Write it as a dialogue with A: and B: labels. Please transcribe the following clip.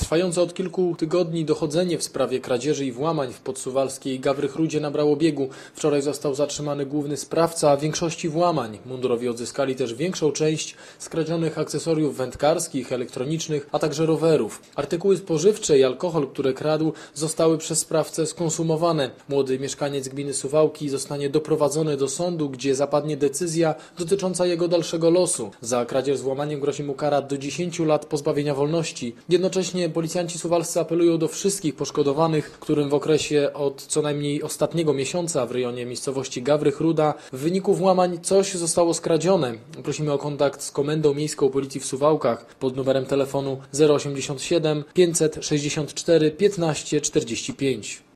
A: Trwające od kilku tygodni dochodzenie w sprawie kradzieży i włamań w podsuwalskiej Gawrychrudzie nabrało biegu. Wczoraj został zatrzymany główny sprawca większości włamań. Mundurowi odzyskali też większą część skradzionych akcesoriów wędkarskich, elektronicznych, a także rowerów. Artykuły spożywcze i alkohol, które kradł, zostały przez sprawcę skonsumowane. Młody mieszkaniec gminy Suwałki zostanie doprowadzony do sądu, gdzie zapadnie decyzja dotycząca jego dalszego losu. Za kradzież z włamaniem grozi mu kara do 10 lat pozbawienia wolności. Jednocześnie policjanci suwalscy apelują do wszystkich poszkodowanych, którym w okresie od co najmniej ostatniego miesiąca w rejonie miejscowości Gawrychruda w wyniku włamań coś zostało skradzione. Prosimy o kontakt z Komendą Miejską Policji w Suwałkach pod numerem telefonu 087 564 15 45.